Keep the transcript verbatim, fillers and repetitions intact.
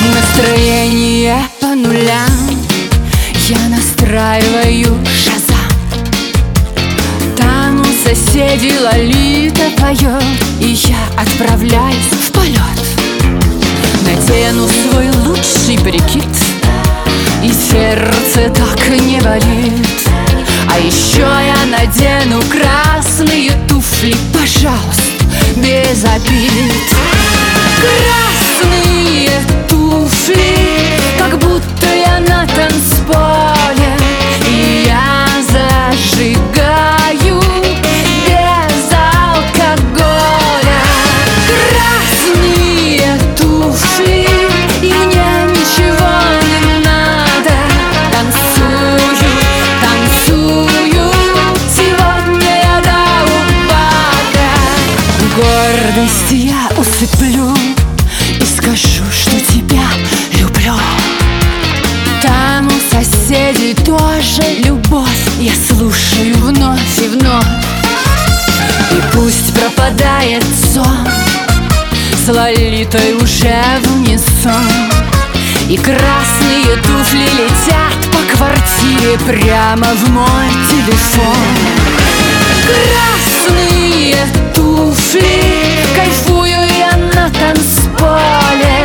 Настроение по нулям, я настраиваю Шазам. Там у соседей Лолита поет, и я отправляюсь в полет. Надену свой лучший прикид, и сердце так не болит. А еще я надену красные туфли, пожалуйста, без обид. Красные туфли, как будто я на танцполе, и я зажигаю без алкоголя. Красные туфли, и мне ничего не надо. Танцую, танцую, сегодня я до упада. Гордость я усыплю и скажу, что тебя люблю. Там у соседей тоже любовь, я слушаю вновь и вновь. И пусть пропадает сон, с Лолитой уже в унисон. И красные туфли летят по квартире прямо в мой телефон. Красные туфли, кайфую я на танцполе,